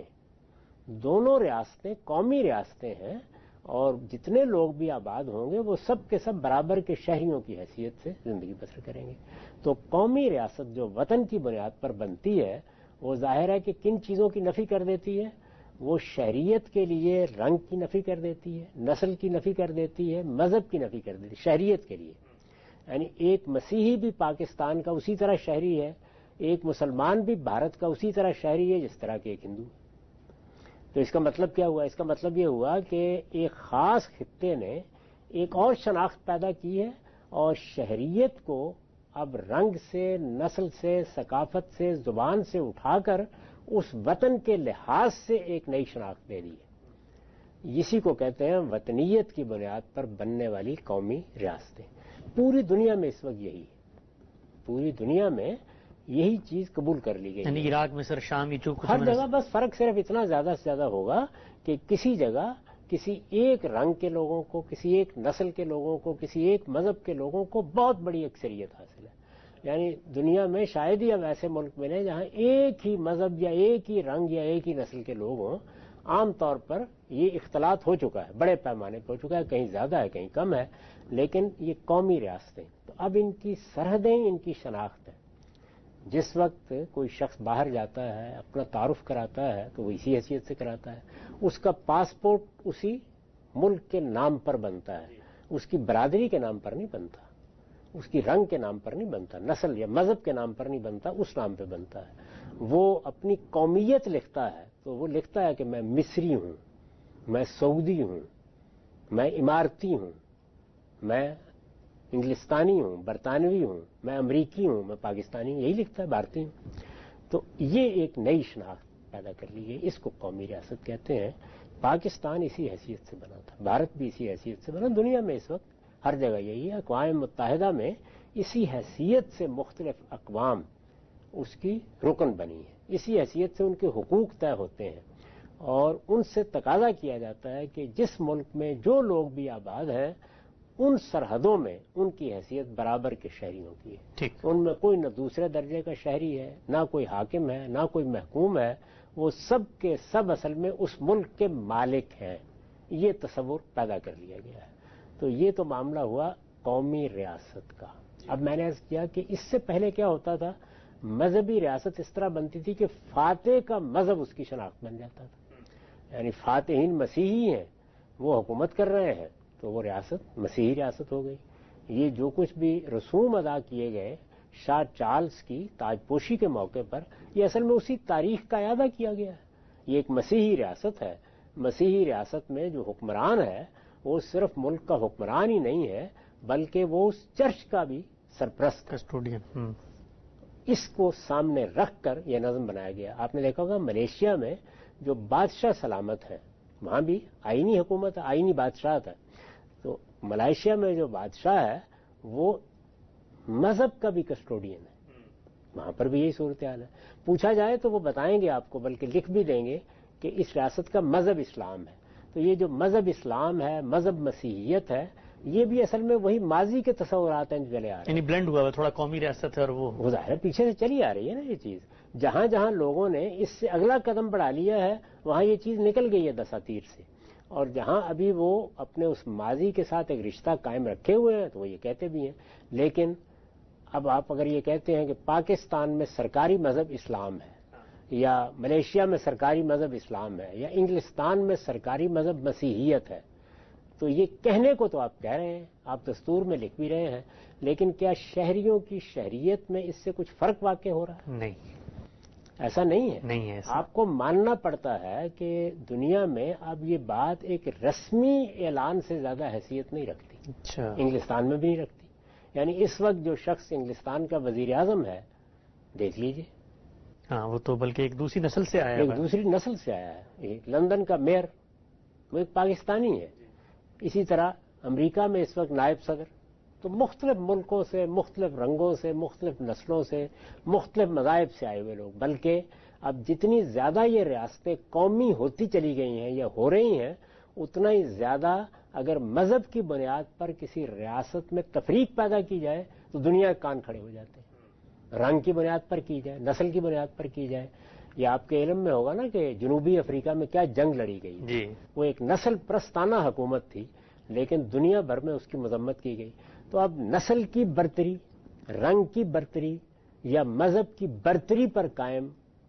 دونوں ریاستیں قومی ریاستیں ہیں اور جتنے لوگ بھی آباد ہوں گے وہ سب کے سب برابر کے شہریوں کی حیثیت سے زندگی بسر کریں گے. تو قومی ریاست جو وطن کی بنیاد پر بنتی ہے وہ ظاہر ہے کہ کن چیزوں کی نفی کر دیتی ہے؟ وہ شہریت کے لیے رنگ کی نفی کر دیتی ہے، نسل کی نفی کر دیتی ہے، مذہب کی نفی کر دیتی ہے. شہریت کے لیے یعنی ایک مسیحی بھی پاکستان کا اسی طرح شہری ہے، ایک مسلمان بھی بھارت کا اسی طرح شہری ہے جس طرح کہ ایک ہندو. تو اس کا مطلب کیا ہوا؟ اس کا مطلب یہ ہوا کہ ایک خاص خطے نے ایک اور شناخت پیدا کی ہے اور شہریت کو اب رنگ سے، نسل سے، ثقافت سے، زبان سے اٹھا کر اس وطن کے لحاظ سے ایک نئی شناخت دے دی ہے. اسی کو کہتے ہیں وطنیت کی بنیاد پر بننے والی قومی ریاستیں. پوری دنیا میں اس وقت یہی ہے، پوری دنیا میں یہی چیز قبول کر لی گئی. یعنی عراق میں سر شام یہ جو ہر جگہ بس فرق صرف اتنا زیادہ سے زیادہ ہوگا کہ کسی جگہ کسی ایک رنگ کے لوگوں کو، کسی ایک نسل کے لوگوں کو، کسی ایک مذہب کے لوگوں کو بہت بڑی اکثریت حاصل ہے. یعنی دنیا میں شاید ہی اب ایسے ملک ملے جہاں ایک ہی مذہب یا ایک ہی رنگ یا ایک ہی نسل کے لوگ ہوں. عام طور پر یہ اختلاط ہو چکا ہے، بڑے پیمانے پہ ہو چکا ہے، کہیں زیادہ ہے کہیں کم ہے، لیکن یہ قومی ریاستیں. تو اب ان کی سرحدیں، ان کی شناخت ہے. جس وقت کوئی شخص باہر جاتا ہے اپنا تعارف کراتا ہے تو وہ اسی حیثیت سے کراتا ہے. اس کا پاسپورٹ اسی ملک کے نام پر بنتا ہے, اس کی برادری کے نام پر نہیں بنتا, اس کی رنگ کے نام پر نہیں بنتا, نسل یا مذہب کے نام پر نہیں بنتا, اس نام پہ بنتا ہے. وہ اپنی قومیت لکھتا ہے تو وہ لکھتا ہے کہ میں مصری ہوں, میں سعودی ہوں, میں امارتی ہوں, میں انگلستانی ہوں, برطانوی ہوں, میں امریکی ہوں, میں پاکستانی ہوں, یہی لکھتا ہے, بھارتی ہوں. تو یہ ایک نئی شناخت پیدا کر لی گئی, اس کو قومی ریاست کہتے ہیں. پاکستان اسی حیثیت سے بنا تھا, بھارت بھی اسی حیثیت سے بنا, دنیا میں اس وقت ہر جگہ یہی ہے. اقوام متحدہ میں اسی حیثیت سے مختلف اقوام اس کی رکن بنی ہے, اسی حیثیت سے ان کے حقوق طے ہوتے ہیں اور ان سے تقاضا کیا جاتا ہے کہ جس ملک میں جو لوگ بھی آباد ہیں ان سرحدوں میں ان کی حیثیت برابر کے شہریوں کی ہے. ان میں کوئی نہ دوسرے درجے کا شہری ہے, نہ کوئی حاکم ہے, نہ کوئی محکوم ہے, وہ سب کے سب اصل میں اس ملک کے مالک ہیں. یہ تصور پیدا کر لیا گیا ہے. تو یہ تو معاملہ ہوا قومی ریاست کا. اب میں نے عرض کیا کہ اس سے پہلے کیا ہوتا تھا, مذہبی ریاست اس طرح بنتی تھی کہ فاتح کا مذہب اس کی شناخت بن جاتا تھا. یعنی فاتحین مسیحی ہیں, وہ حکومت کر رہے ہیں تو وہ ریاست مسیحی ریاست ہو گئی. یہ جو کچھ بھی رسوم ادا کیے گئے شاہ چارلز کی تاج پوشی کے موقع پر, یہ اصل میں اسی تاریخ کا اعادہ کیا گیا ہے. یہ ایک مسیحی ریاست ہے. مسیحی ریاست میں جو حکمران ہے وہ صرف ملک کا حکمران ہی نہیں ہے بلکہ وہ اس چرچ کا بھی سرپرست کسٹوڈین. اس کو سامنے رکھ کر یہ نظم بنایا گیا. آپ نے دیکھا ہوگا ملیشیا میں جو بادشاہ سلامت ہے وہاں بھی آئینی حکومت ہے, آئینی بادشاہت ہے. تو ملائیشیا میں جو بادشاہ ہے وہ مذہب کا بھی کسٹوڈین ہے. وہاں پر بھی یہی صورتحال ہے. پوچھا جائے تو وہ بتائیں گے آپ کو, بلکہ لکھ بھی دیں گے کہ اس ریاست کا مذہب اسلام ہے. تو یہ جو مذہب اسلام ہے, مذہب مسیحیت ہے, یہ بھی اصل میں وہی ماضی کے تصورات ہیں جو چلے آ رہے ہیں. یعنی بلینڈ ہوا ہے, تھوڑا قومی ریاست ہے اور وہ ظاہر ہے پیچھے سے چلی آ رہی ہے نا یہ چیز. جہاں جہاں لوگوں نے اس سے اگلا قدم بڑھا لیا ہے وہاں یہ چیز نکل گئی ہے دساتیر سے, اور جہاں ابھی وہ اپنے اس ماضی کے ساتھ ایک رشتہ قائم رکھے ہوئے ہیں تو وہ یہ کہتے بھی ہیں. لیکن اب آپ اگر یہ کہتے ہیں کہ پاکستان میں سرکاری مذہب اسلام ہے, یا ملیشیا میں سرکاری مذہب اسلام ہے, یا انگلستان میں سرکاری مذہب مسیحیت ہے, تو یہ کہنے کو تو آپ کہہ رہے ہیں, آپ دستور میں لکھ بھی رہے ہیں, لیکن کیا شہریوں کی شہریت میں اس سے کچھ فرق واقع ہو رہا ہے؟ نہیں, ایسا نہیں ہے. نہیں ہے. آپ کو ماننا پڑتا ہے کہ دنیا میں اب یہ بات ایک رسمی اعلان سے زیادہ حیثیت نہیں رکھتی. اچھا. انگلستان میں بھی نہیں رکھتی. یعنی اس وقت جو شخص انگلستان کا وزیر اعظم ہے, دیکھ لیجئے, ہاں وہ تو بلکہ ایک دوسری نسل سے آیا ہے, ایک دوسری نسل سے آیا ہے. لندن کا میئر وہ ایک پاکستانی ہے. اسی طرح امریکہ میں اس وقت نائب صدر. تو مختلف ملکوں سے, مختلف رنگوں سے, مختلف نسلوں سے, مختلف مذاہب سے آئے ہوئے لوگ. بلکہ اب جتنی زیادہ یہ ریاستیں قومی ہوتی چلی گئی ہیں یا ہو رہی ہیں, اتنا ہی زیادہ اگر مذہب کی بنیاد پر کسی ریاست میں تفریق پیدا کی جائے تو دنیا کے کان کھڑے ہو جاتے ہیں. رنگ کی بنیاد پر کی جائے, نسل کی بنیاد پر کی جائے. یہ آپ کے علم میں ہوگا نا کہ جنوبی افریقہ میں کیا جنگ لڑی گئی. جی. وہ ایک نسل پرستانہ حکومت تھی لیکن دنیا بھر میں اس کی مذمت کی گئی. تو اب نسل کی برتری, رنگ کی برتری یا مذہب کی برتری پر قائم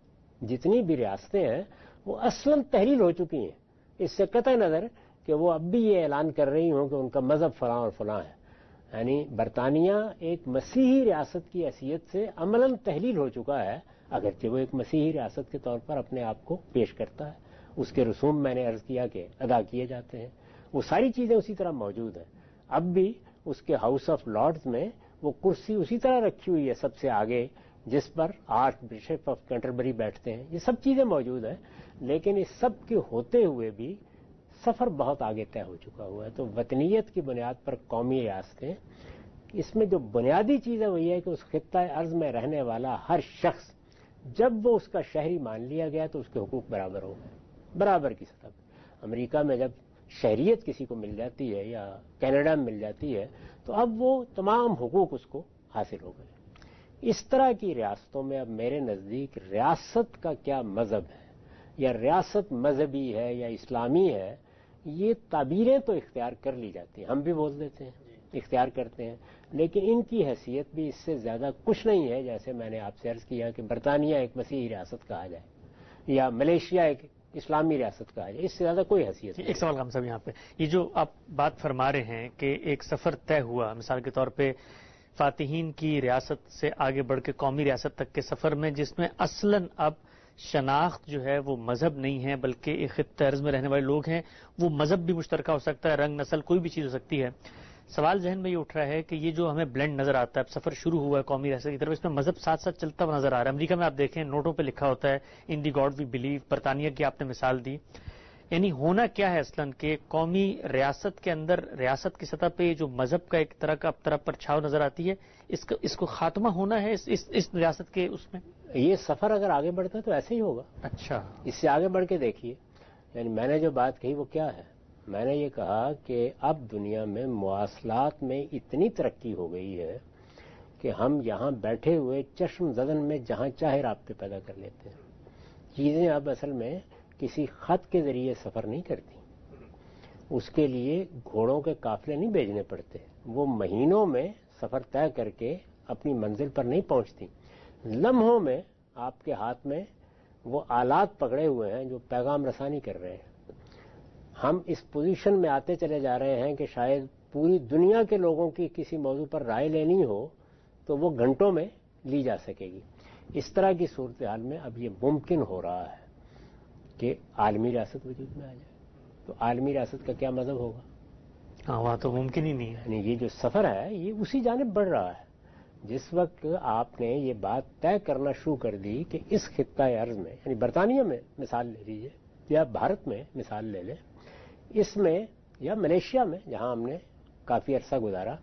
جتنی بھی ریاستیں ہیں وہ اصلاً تحلیل ہو چکی ہیں. اس سے قطع نظر کہ وہ اب بھی یہ اعلان کر رہی ہوں کہ ان کا مذہب فلاں اور فلاں ہے. یعنی برطانیہ ایک مسیحی ریاست کی حیثیت سے عملاً تحلیل ہو چکا ہے, اگرچہ وہ ایک مسیحی ریاست کے طور پر اپنے آپ کو پیش کرتا ہے. اس کے رسوم میں نے عرض کیا کہ ادا کیے جاتے ہیں, وہ ساری چیزیں اسی طرح موجود ہیں. اب بھی اس کے ہاؤس آف لارڈز میں وہ کرسی اسی طرح رکھی ہوئی ہے سب سے آگے, جس پر آرچ بشپ آف کینٹربری بیٹھتے ہیں. یہ سب چیزیں موجود ہیں, لیکن اس سب کے ہوتے ہوئے بھی سفر بہت آگے طے ہو چکا ہوا ہے. تو وطنیت کی بنیاد پر قومی ریاستیں, اس میں جو بنیادی چیز ہے وہ یہ ہے کہ اس خطہ ارض میں رہنے والا ہر شخص جب وہ اس کا شہری مان لیا گیا تو اس کے حقوق برابر ہو گئے, برابر کی سطح پہ. امریکہ میں جب شہریت کسی کو مل جاتی ہے یا کینیڈا میں مل جاتی ہے تو اب وہ تمام حقوق اس کو حاصل ہو گئے. اس طرح کی ریاستوں میں اب میرے نزدیک ریاست کا کیا مذہب ہے, یا ریاست مذہبی ہے یا اسلامی ہے, یہ تعبیریں تو اختیار کر لی جاتی ہیں. ہم بھی بول دیتے ہیں اختیار کرتے ہیں، لیکن ان کی حیثیت بھی اس سے زیادہ کچھ نہیں ہے. جیسے میں نے آپ سے عرض کیا کہ برطانیہ ایک مسیحی ریاست کہا جائے یا ملیشیا ایک اسلامی ریاست کہا جائے، اس سے زیادہ کوئی حیثیت نہیں. ایک سوال ہم صاحب یہاں پہ، یہ جو آپ بات فرما رہے ہیں کہ ایک سفر طے ہوا، مثال کے طور پہ فاتحین کی ریاست سے آگے بڑھ کے قومی ریاست تک کے سفر میں، جس میں اصلاً اب شناخت جو ہے وہ مذہب نہیں ہے بلکہ ایک خطہ ارض میں رہنے والے لوگ ہیں، وہ مذہب بھی مشترکہ ہو سکتا ہے، رنگ نسل کوئی بھی چیز ہو سکتی ہے. سوال ذہن میں یہ اٹھ رہا ہے کہ یہ جو ہمیں بلینڈ نظر آتا ہے، اب سفر شروع ہوا ہے قومی ریاست کی طرف، اس میں مذہب ساتھ ساتھ چلتا ہوا نظر آ رہا ہے. امریکہ میں آپ دیکھیں نوٹوں پہ لکھا ہوتا ہے ان دی گاڈ وی بلیو، برطانیہ کی آپ نے مثال دی. یعنی ہونا کیا ہے اصلاً کہ قومی ریاست کے اندر ریاست کی سطح پہ جو مذہب کا ایک طرح کا اب طرف پر چھاؤ نظر آتی ہے، اس کو اس کو خاتمہ ہونا ہے اس, اس, اس ریاست کے اس میں. یہ سفر اگر آگے بڑھتا ہے تو ایسے ہی ہوگا. اچھا، اس سے آگے بڑھ کے دیکھیے، یعنی میں نے جو بات کہی وہ کیا ہے، میں نے یہ کہا کہ اب دنیا میں مواصلات میں اتنی ترقی ہو گئی ہے کہ ہم یہاں بیٹھے ہوئے چشم زدن میں جہاں چاہے رابطے پیدا کر لیتے ہیں. چیزیں اب اصل میں کسی خط کے ذریعے سفر نہیں کرتی، اس کے لیے گھوڑوں کے قافلے نہیں بھیجنے پڑتے، وہ مہینوں میں سفر طے کر کے اپنی منزل پر نہیں پہنچتی، لمحوں میں آپ کے ہاتھ میں وہ آلات پکڑے ہوئے ہیں جو پیغام رسانی کر رہے ہیں. ہم اس پوزیشن میں آتے چلے جا رہے ہیں کہ شاید پوری دنیا کے لوگوں کی کسی موضوع پر رائے لینی ہو تو وہ گھنٹوں میں لی جا سکے گی. اس طرح کی صورتحال میں اب یہ ممکن ہو رہا ہے کہ عالمی ریاست وجود میں آ جائے. تو عالمی ریاست کا کیا مذہب ہوگا؟ ہاں، وہاں تو ممکن ہی نہیں ہے. یعنی یہ جو سفر ہے یہ اسی جانب بڑھ رہا ہے. جس وقت آپ نے یہ بات طے کرنا شروع کر دی کہ اس خطہ ارض میں، یعنی برطانیہ میں مثال لے لیجیے یا بھارت میں مثال لے لیں، اس میں یا ملیشیا میں جہاں ہم نے کافی عرصہ گزارا،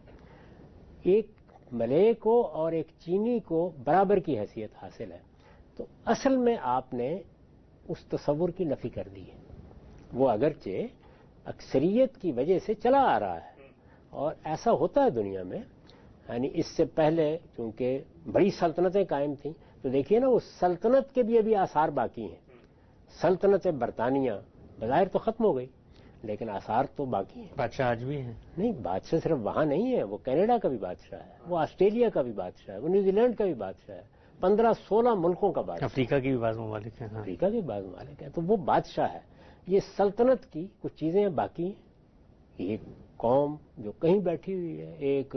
ایک ملے کو اور ایک چینی کو برابر کی حیثیت حاصل ہے. تو اصل میں آپ نے اس تصور کی نفی کر دی ہے. وہ اگرچہ اکثریت کی وجہ سے چلا آ رہا ہے اور ایسا ہوتا ہے دنیا میں. یعنی اس سے پہلے چونکہ بڑی سلطنتیں قائم تھیں تو دیکھیے نا، وہ سلطنت کے بھی ابھی آثار باقی ہیں. سلطنت برطانیہ بظاہر تو ختم ہو گئی لیکن آثار تو باقی ہیں. بادشاہ آج بھی ہیں. نہیں، بادشاہ صرف وہاں نہیں ہے، وہ کینیڈا کا بھی بادشاہ ہے، وہ آسٹریلیا کا بھی بادشاہ ہے، وہ نیوزی لینڈ کا بھی بادشاہ ہے، پندرہ سولہ ملکوں کا بادشاہ. افریقہ کی بھی بعض ممالک ہیں. افریقہ کے بعض ممالک ہیں. تو وہ بادشاہ ہے. یہ سلطنت کی کچھ چیزیں باقی ہیں. ایک قوم جو کہیں بیٹھی ہوئی ہے ایک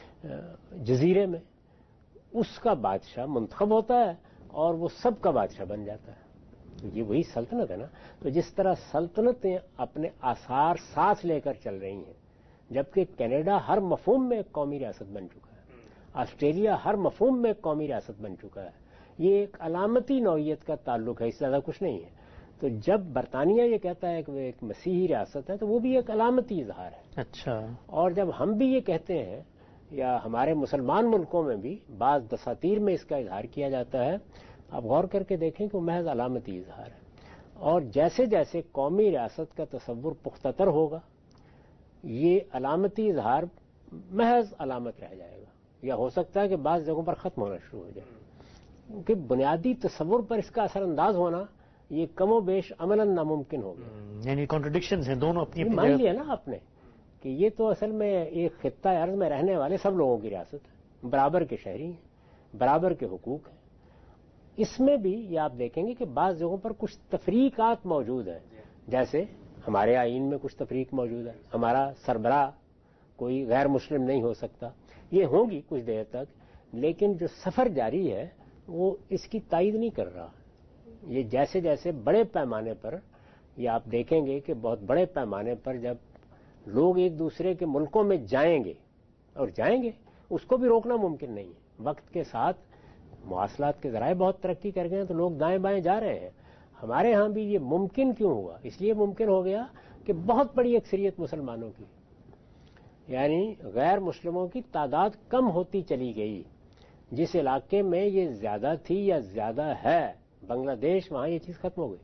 جزیرے میں، اس کا بادشاہ منتخب ہوتا ہے اور وہ سب کا بادشاہ بن جاتا ہے. تو یہ وہی سلطنت ہے نا. تو جس طرح سلطنتیں اپنے آثار ساتھ لے کر چل رہی ہیں، جبکہ کینیڈا ہر مفہوم میں ایک قومی ریاست بن چکا ہے، آسٹریلیا ہر مفہوم میں ایک قومی ریاست بن چکا ہے. یہ ایک علامتی نوعیت کا تعلق ہے، اس سے زیادہ کچھ نہیں ہے. تو جب برطانیہ یہ کہتا ہے کہ وہ ایک مسیحی ریاست ہے تو وہ بھی ایک علامتی اظہار ہے. اچھا. اور جب ہم بھی یہ کہتے ہیں یا ہمارے مسلمان ملکوں میں بھی بعض دساتیر میں اس کا اظہار کیا جاتا ہے، آپ غور کر کے دیکھیں کہ وہ محض علامتی اظہار ہے. اور جیسے جیسے قومی ریاست کا تصور پختہ تر ہوگا، یہ علامتی اظہار محض علامت رہ جائے گا، یا ہو سکتا ہے کہ بعض جگہوں پر ختم ہونا شروع ہو جائے. کیونکہ بنیادی تصور پر اس کا اثر انداز ہونا یہ کم و بیش عملاً ناممکن ہو گیا. یعنی کانٹرڈکشنز ہیں دونوں اپنی اپنی. مان لیا نا آپ نے کہ یہ تو اصل میں ایک خطہ ارض میں رہنے والے سب لوگوں کی ریاست ہے، برابر کے شہری ہیں، برابر کے حقوق ہیں. اس میں بھی یہ آپ دیکھیں گے کہ بعض جگہوں پر کچھ تفریقات موجود ہیں. جیسے ہمارے آئین میں کچھ تفریق موجود ہے، ہمارا سربراہ کوئی غیر مسلم نہیں ہو سکتا. یہ ہوں گی کچھ دیر تک، لیکن جو سفر جاری ہے وہ اس کی تائید نہیں کر رہا. یہ جیسے جیسے بڑے پیمانے پر، یہ آپ دیکھیں گے کہ بہت بڑے پیمانے پر جب لوگ ایک دوسرے کے ملکوں میں جائیں گے اور جائیں گے، اس کو بھی روکنا ممکن نہیں ہے. وقت کے ساتھ مواصلات کے ذرائع بہت ترقی کر گئے ہیں تو لوگ دائیں بائیں جا رہے ہیں. ہمارے ہاں بھی یہ ممکن کیوں ہوا؟ اس لیے ممکن ہو گیا کہ بہت بڑی اکثریت مسلمانوں کی، یعنی غیر مسلموں کی تعداد کم ہوتی چلی گئی. جس علاقے میں یہ زیادہ تھی یا زیادہ ہے بنگلہ دیش، وہاں یہ چیز ختم ہو گئی.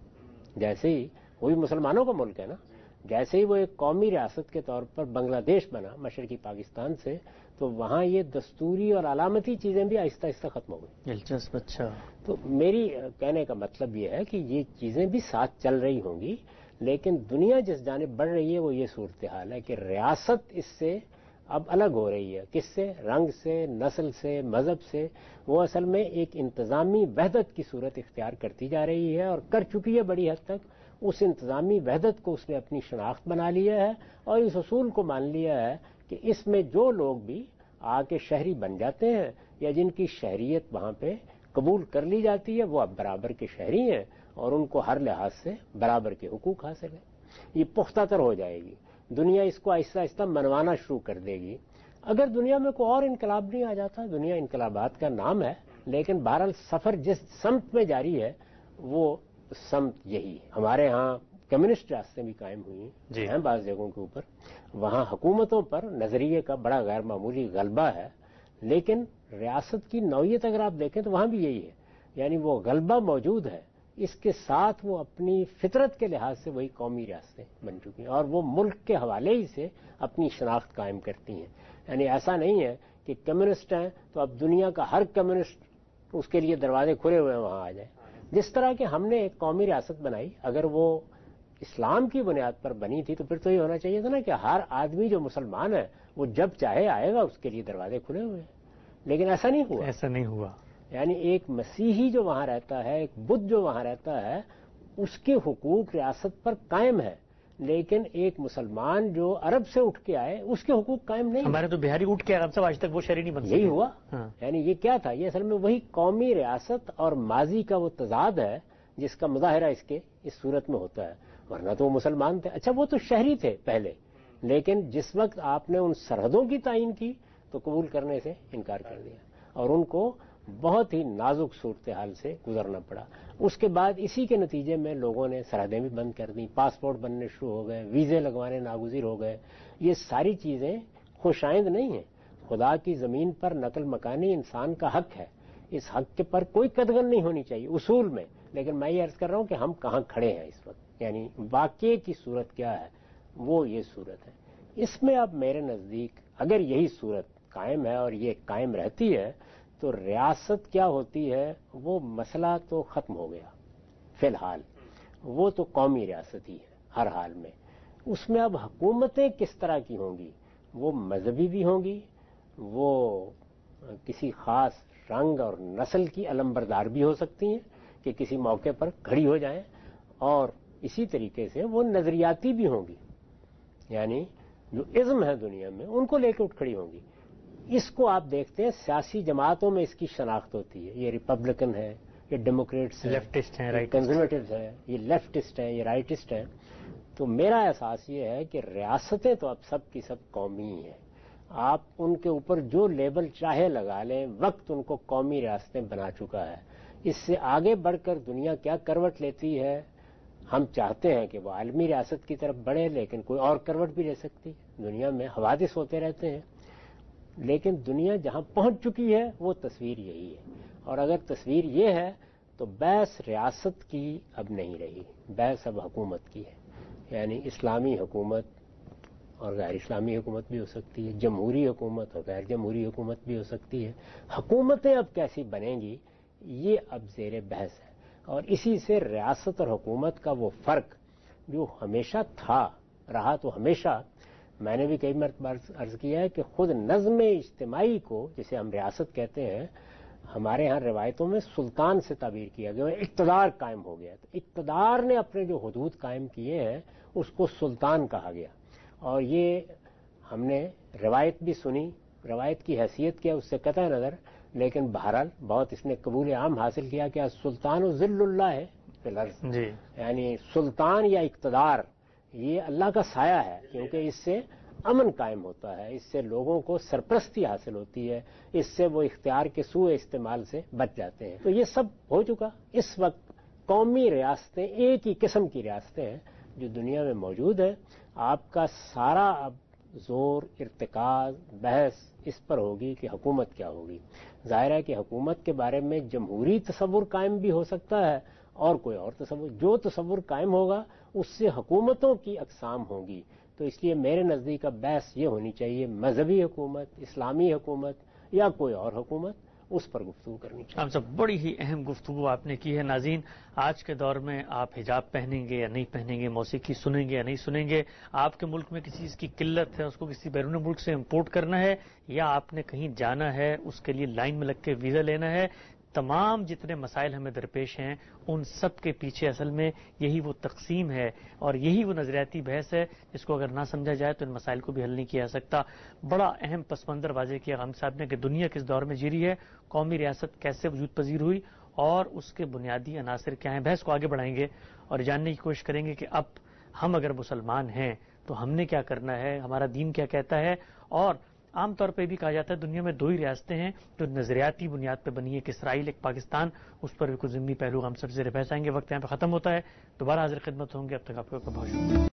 جیسے ہی وہ بھی مسلمانوں کا ملک ہے نا، جیسے ہی وہ ایک قومی ریاست کے طور پر بنگلہ دیش بنا مشرقی پاکستان سے، تو وہاں یہ دستوری اور علامتی چیزیں بھی آہستہ آہستہ ختم ہو گئی. دلچسپ. اچھا. تو میری کہنے کا مطلب یہ ہے کہ یہ چیزیں بھی ساتھ چل رہی ہوں گی، لیکن دنیا جس جانب بڑھ رہی ہے وہ یہ صورتحال ہے کہ ریاست اس سے اب الگ ہو رہی ہے. کس سے؟ رنگ سے، نسل سے، مذہب سے. وہ اصل میں ایک انتظامی وحدت کی صورت اختیار کرتی جا رہی ہے اور کر چکی ہے بڑی حد تک. اس انتظامی وحدت کو اس نے اپنی شناخت بنا لیا ہے اور اس اصول کو مان لیا ہے کہ اس میں جو لوگ بھی آ کے شہری بن جاتے ہیں یا جن کی شہریت وہاں پہ قبول کر لی جاتی ہے وہ اب برابر کے شہری ہیں اور ان کو ہر لحاظ سے برابر کے حقوق حاصل ہیں. یہ پختہ تر ہو جائے گی. دنیا اس کو آہستہ آہستہ منوانا شروع کر دے گی. اگر دنیا میں کوئی اور انقلاب نہیں آ جاتا، دنیا انقلابات کا نام ہے، لیکن بہرحال سفر جس سمت میں جاری ہے وہ سمت یہی ہے. ہمارے ہاں کمیونسٹ راستے بھی قائم ہوئی جی. ہیں بعض جگہوں کے اوپر. وہاں حکومتوں پر نظریے کا بڑا غیر معمولی غلبہ ہے، لیکن ریاست کی نوعیت اگر آپ دیکھیں تو وہاں بھی یہی ہے. یعنی وہ غلبہ موجود ہے، اس کے ساتھ وہ اپنی فطرت کے لحاظ سے وہی قومی ریاستیں بن چکی ہیں اور وہ ملک کے حوالے ہی سے اپنی شناخت قائم کرتی ہیں. یعنی ایسا نہیں ہے کہ کمیونسٹ ہیں تو اب دنیا کا ہر کمیونسٹ اس کے لیے دروازے کھلے ہوئے ہیں وہاں آ جائے. جس طرح کہ ہم نے ایک قومی ریاست بنائی، اگر وہ اسلام کی بنیاد پر بنی تھی تو پھر تو یہ ہونا چاہیے تھا نا کہ ہر آدمی جو مسلمان ہے وہ جب چاہے آئے گا، اس کے لیے دروازے کھلے ہوئے ہیں. لیکن ایسا نہیں ہوا. ایسا نہیں ہوا. یعنی ایک مسیحی جو وہاں رہتا ہے، ایک بدھ جو وہاں رہتا ہے، اس کے حقوق ریاست پر قائم ہے، لیکن ایک مسلمان جو عرب سے اٹھ کے آئے اس کے حقوق قائم نہیں. ہمارے تو بہاری اٹھ کے عرب سے آج تک وہ شہری نہیں بن سکے. یہی ہوا. ہاں. یعنی یہ کیا تھا؟ یہ اصل میں وہی قومی ریاست اور ماضی کا وہ تضاد ہے جس کا مظاہرہ اس کے اس صورت میں ہوتا ہے. ورنہ تو وہ مسلمان تھے. اچھا وہ تو شہری تھے پہلے، لیکن جس وقت آپ نے ان سرحدوں کی تعین کی تو قبول کرنے سے انکار کر دیا اور ان کو بہت ہی نازک صورتحال سے گزرنا پڑا. اس کے بعد اسی کے نتیجے میں لوگوں نے سرحدیں بھی بند کر دیں، پاسپورٹ بننے شروع ہو گئے، ویزے لگوانے ناگزیر ہو گئے. یہ ساری چیزیں خوش آئند نہیں ہیں. خدا کی زمین پر نقل مکانی انسان کا حق ہے. اس حق کے پر کوئی قدغن نہیں ہونی چاہیے اصول میں. لیکن میں یہ عرض کر رہا ہوں کہ ہم کہاں کھڑے ہیں اس وقت، یعنی واقعے کی صورت کیا ہے، وہ یہ صورت ہے. اس میں اب میرے نزدیک اگر یہی صورت قائم ہے اور یہ قائم رہتی ہے تو ریاست کیا ہوتی ہے وہ مسئلہ تو ختم ہو گیا. فی الحال وہ تو قومی ریاست ہی ہے ہر حال میں. اس میں اب حکومتیں کس طرح کی ہوں گی؟ وہ مذہبی بھی ہوں گی، وہ کسی خاص رنگ اور نسل کی علمبردار بھی ہو سکتی ہیں کہ کسی موقع پر کھڑی ہو جائیں، اور اسی طریقے سے وہ نظریاتی بھی ہوں گی. یعنی جو ازم ہے دنیا میں ان کو لے کے اٹھ کھڑی ہوں گی. اس کو آپ دیکھتے ہیں سیاسی جماعتوں میں اس کی شناخت ہوتی ہے. یہ ریپبلکن ہے، یہ ڈیموکریٹس ہیں، لیفٹسٹ ہیں، رائٹ کنزرویٹوز ہیں، یہ لیفٹسٹ ہیں، یہ رائٹسٹ ہیں. تو میرا احساس یہ ہے کہ ریاستیں تو اب سب کی سب قومی ہیں. آپ ان کے اوپر جو لیبل چاہے لگا لیں، وقت ان کو قومی ریاستیں بنا چکا ہے. اس سے آگے بڑھ کر دنیا کیا کروٹ لیتی ہے؟ ہم چاہتے ہیں کہ وہ عالمی ریاست کی طرف بڑھے، لیکن کوئی اور کروٹ بھی لے سکتی ہے. دنیا میں حوادث ہوتے رہتے ہیں، لیکن دنیا جہاں پہنچ چکی ہے وہ تصویر یہی ہے. اور اگر تصویر یہ ہے تو بحث ریاست کی اب نہیں رہی، بحث اب حکومت کی ہے. یعنی اسلامی حکومت اور غیر اسلامی حکومت بھی ہو سکتی ہے، جمہوری حکومت اور غیر جمہوری حکومت بھی ہو سکتی ہے. حکومتیں اب کیسی بنیں گی یہ اب زیر بحث ہے. اور اسی سے ریاست اور حکومت کا وہ فرق جو ہمیشہ تھا، رہا تو ہمیشہ، میں نے بھی کئی مرتبہ عرض کیا ہے کہ خود نظم اجتماعی کو جسے ہم ریاست کہتے ہیں، ہمارے ہاں روایتوں میں سلطان سے تعبیر کیا گیا، اقتدار قائم ہو گیا. تو اقتدار نے اپنے جو حدود قائم کیے ہیں اس کو سلطان کہا گیا. اور یہ ہم نے روایت بھی سنی، روایت کی حیثیت کیا اس سے قطع نظر، لیکن بہرحال بہت اس نے قبول عام حاصل کیا کہ سلطان و ذل اللہ ہے فی الارض. جی. یعنی سلطان یا اقتدار یہ اللہ کا سایہ ہے، کیونکہ اس سے امن قائم ہوتا ہے، اس سے لوگوں کو سرپرستی حاصل ہوتی ہے، اس سے وہ اختیار کے سوء استعمال سے بچ جاتے ہیں. تو یہ سب ہو چکا. اس وقت قومی ریاستیں ایک ہی قسم کی ریاستیں ہیں جو دنیا میں موجود ہیں. آپ کا سارا اب زور، ارتکاز، بحث اس پر ہوگی کہ حکومت کیا ہوگی. ظاہر ہے کہ حکومت کے بارے میں جمہوری تصور قائم بھی ہو سکتا ہے اور کوئی اور تصور. جو تصور قائم ہوگا اس سے حکومتوں کی اقسام ہوں گی. تو اس لیے میرے نزدیک اب بحث یہ ہونی چاہیے مذہبی حکومت، اسلامی حکومت یا کوئی اور حکومت. اس پر گفتگو کرنی چاہیے. آپ سب بڑی ہی اہم گفتگو آپ نے کی ہے. ناظرین، آج کے دور میں آپ حجاب پہنیں گے یا نہیں پہنیں گے، موسیقی سنیں گے یا نہیں سنیں گے، آپ کے ملک میں کسی چیز کی قلت ہے، اس کو کسی بیرون ملک سے امپورٹ کرنا ہے، یا آپ نے کہیں جانا ہے، اس کے لیے لائن میں لگ کے ویزا لینا ہے، تمام جتنے مسائل ہمیں درپیش ہیں ان سب کے پیچھے اصل میں یہی وہ تقسیم ہے اور یہی وہ نظریاتی بحث ہے جس کو اگر نہ سمجھا جائے تو ان مسائل کو بھی حل نہیں کیا جا سکتا. بڑا اہم پس منظر واضح کیا غام صاحب نے کہ دنیا کس دور میں جی رہی ہے، قومی ریاست کیسے وجود پذیر ہوئی اور اس کے بنیادی عناصر کیا ہیں. بحث کو آگے بڑھائیں گے اور جاننے کی کوشش کریں گے کہ اب ہم اگر مسلمان ہیں تو ہم نے کیا کرنا ہے، ہمارا دین کیا کہتا ہے. اور عام طور پہ بھی کہا جاتا ہے دنیا میں دو ہی ریاستیں ہیں جو نظریاتی بنیاد پہ بنی ہے، ایک اسرائیل ایک پاکستان. اس پر بھی کچھ ضمنی پہلو ہم سب سے بحث آئیں گے. وقت یہاں پہ ختم ہوتا ہے، دوبارہ حاضر خدمت ہوں گے. اب تک آپ کو بہت شکریہ.